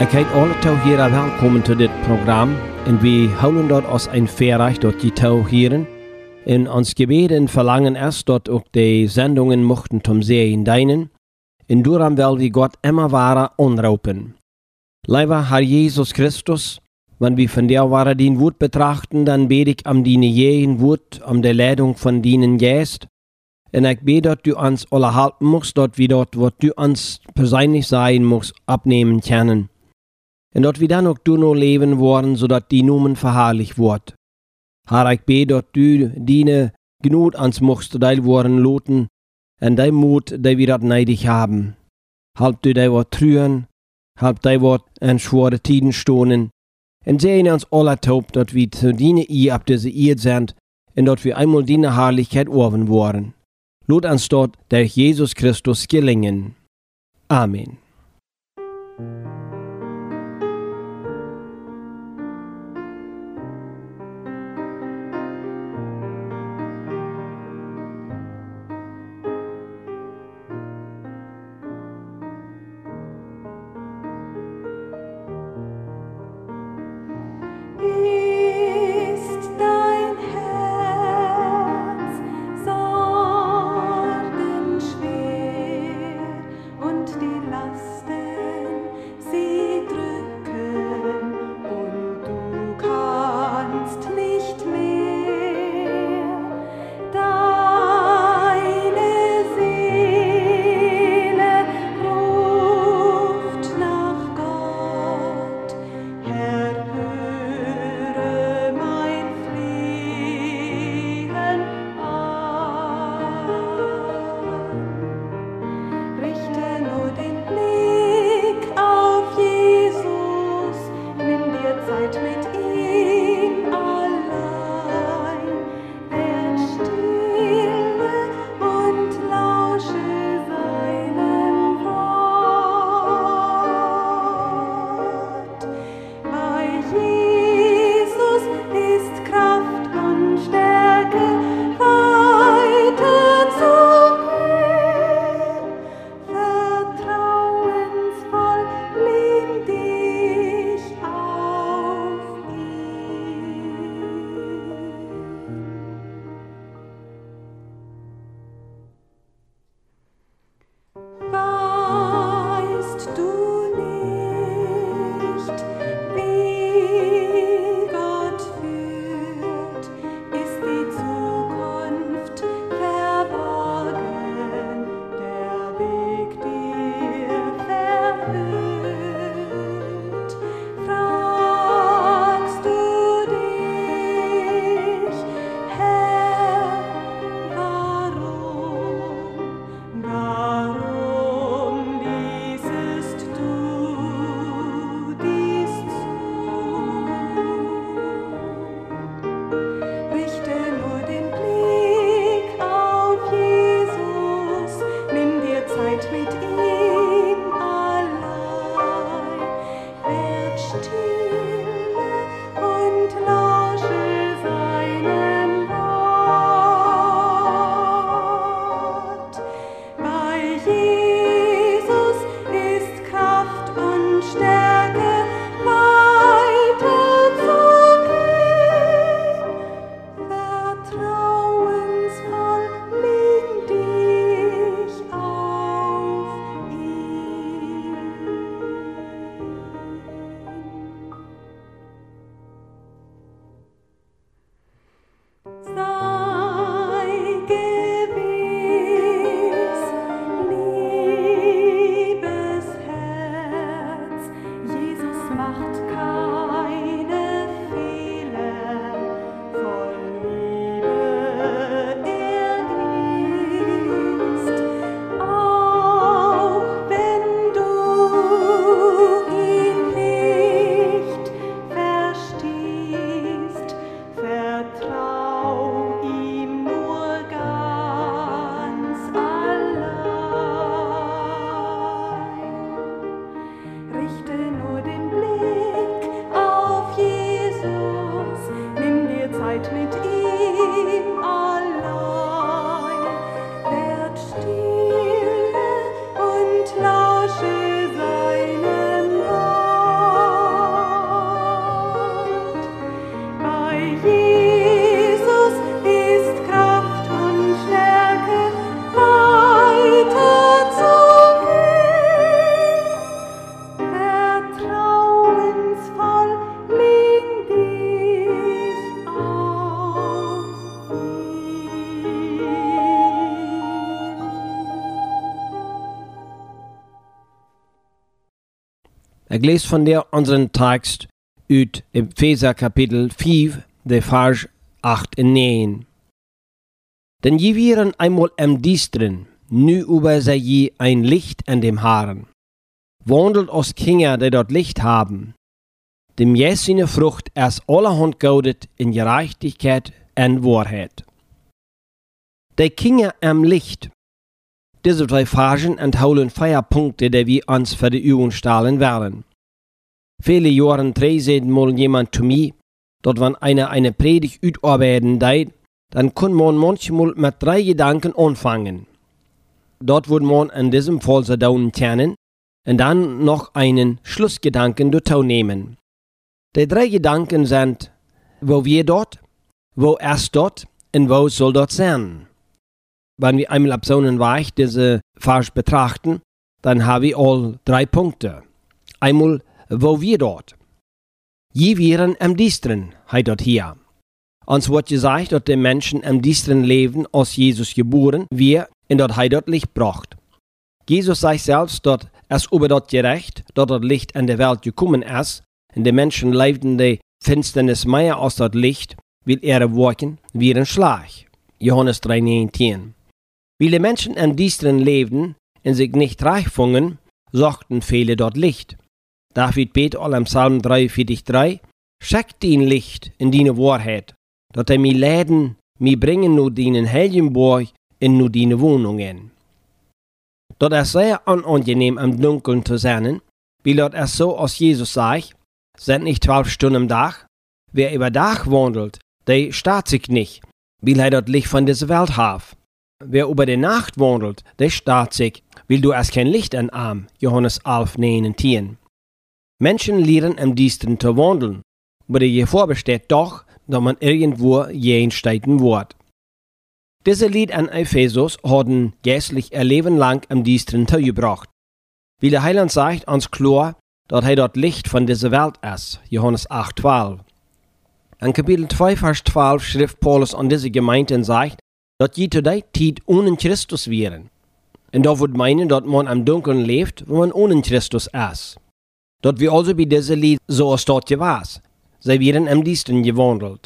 Ik heet alle touw hier welkom tot dit programma. En we houden dat als een verrecht dat die touw hieren. En ons gebed en verlangen is dat ook de zendungen mochten tom zeeën dienen. En daarom wil we God immer ware onroepen. Lieber Herr Jesus Christus, wenn wir von dir ware dien Wort betrachten, dann bete ich am diene jeden Wort, de Leitung von dienen Geist. En ik bete dat du ons alle helpen moest, dat we dat wat du ons persoonlijk zijn moest abnehmen können. En dat we dan ook door leven worden, zodat die noemen verherrlich wordt. Herr, ik bete dat du diene genoeg ans mocht deel worden loten, en die moed die we dat neidig hebben. Help du die wat truhen, help die wat in schwere tijden stonen, en sehen ons alle taub, dat we zu diene op deze eerd zijn, en dat we einmal diene herrlichkeit orven worden. Lot ons dat durch Jesus Christus gelingen. Amen. Last Ich lese von dir unseren Text uit Epheser Kapitel 5, de Vers 8 en 9. Denn je wären einmal am Diestren, nu über sei je ein Licht an dem Haaren. Wandelt aus Kinder, die dort Licht haben, dem jes seine Frucht erst allerhand gaudet in Gerechtigkeit und Wahrheit. Die Kinder am Licht. Diese 2 Versen enthalten 4 Punkte, die wir uns für die Übung stellen werden. Viele Jahre sagte mal jemand zu mir, dass wenn einer eine Predigt utarbeiten deit, dann kann man manchmal mit 3 Gedanken anfangen. Dort wird man in diesem Fall so dauern kennen und dann noch einen Schlussgedanken dazu nehmen. Die 3 Gedanken sind, wo wir dort, wo erst dort und wo soll dort sein. Wenn wir einmal ab so einen Weg diese Vers betrachten, dann haben wir all 3 Punkte. Einmal, wo wir dort. Je wären am Diestren, heißt dort hier. Uns wird gesagt, dass die Menschen am Diestren leben, als Jesus geboren wir und dort heißt dort Licht bracht. Jesus sagt selbst, dass es über dort gerecht, dass dort Licht in der Welt gekommen ist, und die Menschen lebten die Finsternis mehr als dort Licht, weil ihre Worte wären Schlag. Johannes 3,19. Weil die Menschen am Diestren lebten und sich nicht reich fungen, suchten viele dort Licht. David bet al im Psalm 43,3, schickt ihn Licht in deine Wahrheit, dass er mir leiden, mir bringen nur deinen Helgenborg in nur deine Wohnungen. Dort ist sehr unangenehm am Dunkeln zu sein, weil dort es so, als Jesus sagt, sind nicht 12 Stunden am Tag. Wer über Tag wandelt, der starrt sich nicht, weil er dort Licht von dieser Welt hat. Wer über die Nacht wandelt, der starrt sich, weil du erst kein Licht an Arm, Johannes 11,9. Menschen lernen am Diestern zu wandeln, aber die Gefahr besteht doch, dass man irgendwo jensteiten wird. Diese Lied an Ephesus hatten geistlich ihr Leben lang am Diestern zugebracht. Wie der Heiland sagt uns klar, dass er dort Licht von dieser Welt ist, Johannes 8,12. In Kapitel 2, Vers 12 schrift Paulus an diese Gemeinde und sagt, dass je zu der Zeit ohne Christus wären. Und da wird meinen, dass man am Dunkeln lebt, wo man ohne Christus ist. Dort wir also bei dieser Lied so als dort gewesen. Sie wären am Diestern gewandelt.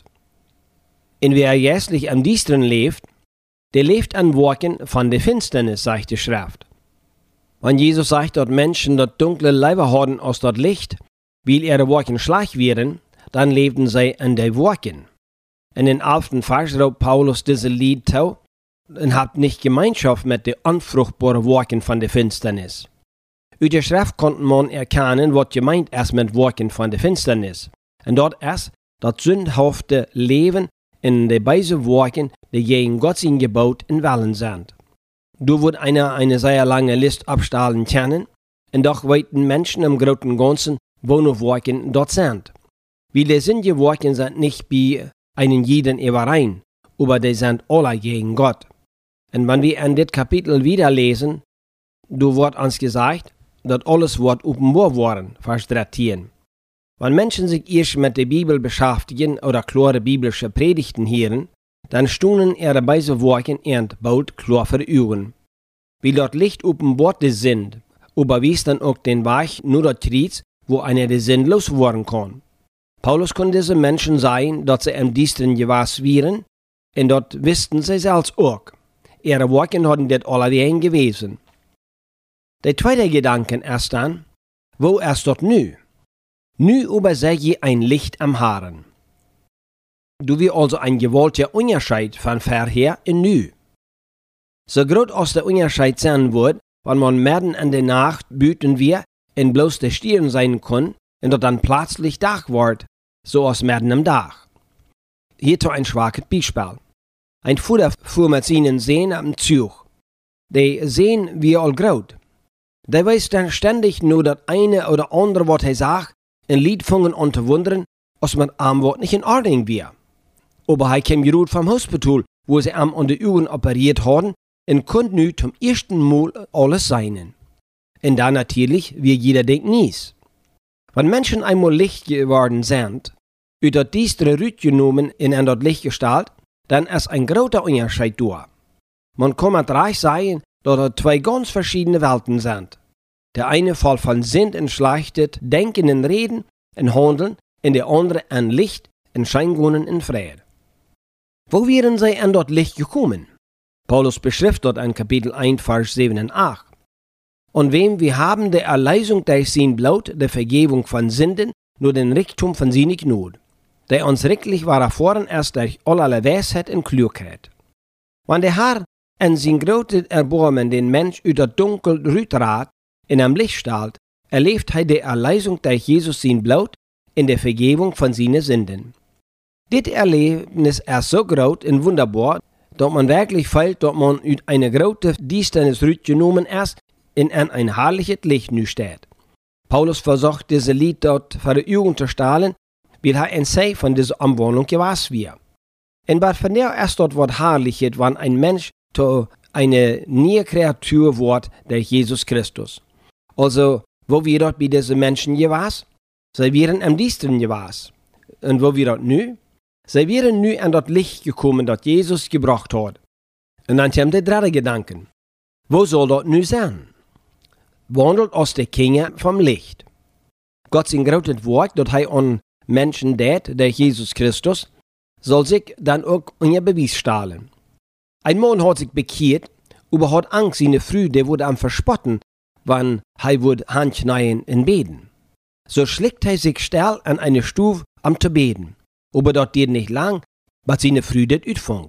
Und wer geistlich am Diestern lebt, der lebt an Worten von der Finsternis, sagt die Schrift. Wenn Jesus sagt, dass Menschen dort dunkle Leiber haben als dort Licht, weil ihre Worten schlecht wären, dann lebten sie in den Worten. In den 11. Vers raubt Paulus diese Lied zu und hat nicht Gemeinschaft mit den unfruchtbaren Worten von der Finsternis. Uit der Schrift konnte man erkennen, was gemeint ist mit Worten von der Finsternis. Und dort ist das sündhafte Leben in den beiden Worten, die gegen Gott sein Gebot in Wellen sind. Du wird einer eine sehr lange Liste abstahlen können, und doch weiten Menschen im Großen und Ganzen, wo nur Worten dort sind. Weil die sündige Worte sind nicht bei einen jeden überein, aber die sind alle gegen Gott. Und wenn wir in das Kapitel wieder lesen, du wird uns gesagt, dass alles wird offenbar worden, Vers 13. Wenn Menschen sich erst mit der Bibel beschäftigen oder klare biblische Predigten hören, dann stunden ihre beiden Worte bald klar für die Augen. Weil dort Licht offenbart sind, überwies dann auch den Weg nur dort Tritt, wo einer der sinnlos werden kann. Paulus konnte diese Menschen sagen, dass sie am Diestern gewesen wären, und dort wussten sie selbst auch. Ihre Worte hatten das alleweil gewesen. Der zweite Gedanke ist dann, wo ist dort nu? Nu übersehe je ein Licht am Haaren. Du wirst also ein gewaltiger Unterschied von vorher in nu. So groß als der Unterschied sein wird, wenn man mitten in der Nacht büten wir und bloß der Stirn sein kann und dort dann plötzlich Tag wird, so als mitten am Tag. Hierzu ein schwaches Beispiel. Ein Vater fuhr mit seinen Sehnen am Zug. Die sehen wir all groß. Der weiß dann ständig nur das eine oder andere, was er sagt, ein Lied fangen an zu wundern, als mit einem Wort nicht in Ordnung wäre. Aber er kam gerade vom Hospital, wo sie ihm an die Augen operiert haben, und konnte nu zum ersten Mal alles sein. Und dann natürlich, wie jeder denkt, nies. Wenn Menschen einmal Licht geworden sind, über das düstere Rüt genommen in ein dort Licht gestaltet, dann ist ein großer Unterschied da. Man kann mit Reich sagen, dass das 2 ganz verschiedene Welten sind. Der eine voll von Sinn und schlechtet Denken und Reden und Handeln, und der andere an Licht und Scheingunnen und Frieden. Wo wären sie an dort Licht gekommen? Paulus beschrift dort in Kapitel 1, Vers 7 und 8. Und wem wir haben der Erlösung durch sein Blut, der Vergebung von Sünden, nur den Reichtum von seiner Gnade, der uns rechtlich war erfahren erst durch allerlei Weisheit und Klugheit. Wenn der Herr an sein großes Erbarmen den Mensch aus der Dunkel rütrat, in am Licht stellt, erlebt er die Erlösung durch Jesus sein Blut in der Vergebung von seinen Sünden. Dit Erlebnis ist so groß und wunderbar, dass man wirklich fällt, dass man aus einer großen Distanz rausgenommen ist in ein herrliches Licht nu steht. Paulus versucht, diese Lied dort vor die Augen zu stellen, weil er ein Sei von dieser Umwandlung gewahr wird. Und was von der ist dort was Herrliches, wenn ein Mensch zu einer neue Kreatur wird durch Jesus Christus. Also, wo wir dort bei diesen Menschen gewahr, sie wären am Diensten gewahr. Und wo wir dort nu? Sie wären nu an das Licht gekommen, das Jesus gebracht hat. Und dann kommt der dritte Gedanke. Wo soll dort nu sein? Wandelt aus der Kinder vom Licht. Gott sein großes Wort, das er an Menschen tät, der Jesus Christus, soll sich dann auch unter Beweis stellen. Ein Mann hat sich bekehrt, aber hat Angst, seine Früh, der wurde am Verspotten, wenn er würde Handknien in Beten. So schlägt er sich still an eine Stufe am zu beten. Aber dort geht nicht lang, was seine Früh das utfang.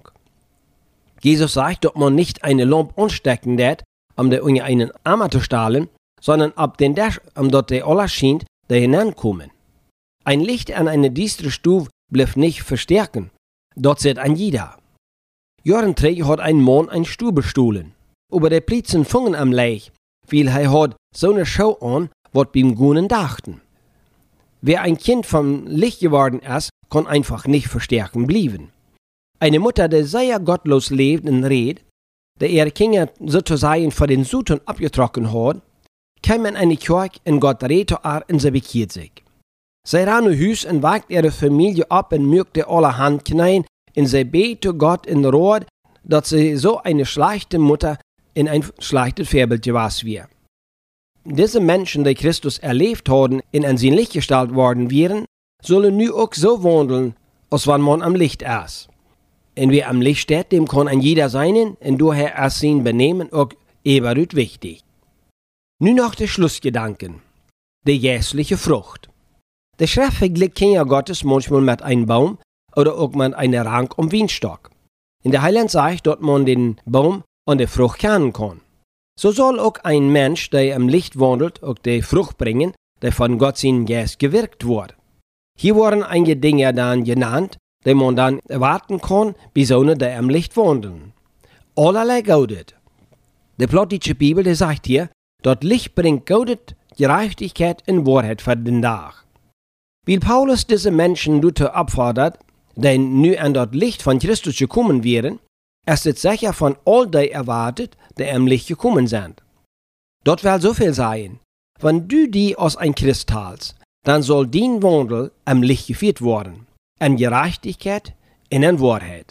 Jesus sagt, dass man nicht eine Lampe anstecken darf, der unter einen Arm zu stahlen, sondern ab den Dash, dort der Allah schient, der hinankommen. Ein Licht an eine düstere Stufe bleibt nicht verstärken. Dort sieht ein jeder. Jahren träge hat ein Mann ein Stuhl bestohlen. Aber der Plitzen fungen am Leich, weil er hat so eine Show an, wat beim Gunen dachten. Wer ein Kind vom Licht geworden ist, kann einfach nicht verstärken bleiben. Eine Mutter, die sehr gottlos lebt und redet, der ihre Kinder sozusagen vor den Sünden abgetrocknet hat, kam in eine Kirche und Gott redete und sie bekehrt sich. Sie ran nach Haus und wagt ihre Familie ab und mögte alle Hand knien und sie bete Gott in Rat, dass sie so eine schlechte Mutter in ein schlechtes Vorbild gewesen wäre. Diese Menschen, die Christus erlebt haben und an sein Licht gestellt worden wären, sollen nu auch so wandeln, als wenn man am Licht ist. Und wer am Licht steht, dem kann ein jeder sein, und daher ist sein Benehmen auch ebenso wichtig. Nun noch der Schlussgedanken. Die jässliche Frucht. Der Schrift vergleicht Kinder Gottes manchmal mit einem Baum oder auch mit einer Rank am Weinstock. In der Heiland sagt, dass man den Baum an der Frucht kennen kann. So soll auch ein Mensch, der am Licht wandelt, auch die Frucht bringen, der von Gott sein Geist gewirkt wird. Hier wurden einige Dinge dann genannt, die man dann erwarten kann, bei Sohne, die am Licht wandeln. Allerlei Gaudet. Die Plottische Bibel, die sagt hier, dort Licht bringt Gaudet, Gerechtigkeit und Wahrheit für den Tag. Weil Paulus diese Menschen dazu abfordert, die nu an das Licht von Christus gekommen wären, ist es sicher von all die erwartet, die am Licht gekommen sind. Dort will so viel sein, wenn du die aus ein Christ hältst, dann soll dein Wandel am Licht geführt werden, an Gerechtigkeit und an Wahrheit.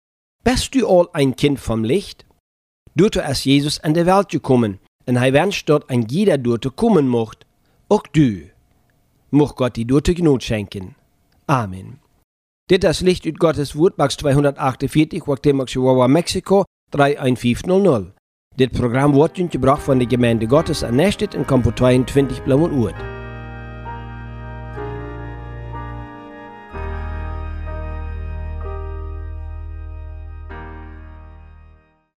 Bist du all ein Kind vom Licht? Dazu ist Jesus an die Welt gekommen, und er wünscht dort ein jeder dazu kommen mocht, auch du. Mocht Gott die dazu Gnade schenken. Amen. Dit ist Licht ut Gottes Wort, Box 248, Guatemala, Chihuahua, Mexiko, 31500. Dit Programm wird gebracht von der Gemeinde Gottes an Nestet in Kampo 22 Blaumann Uert.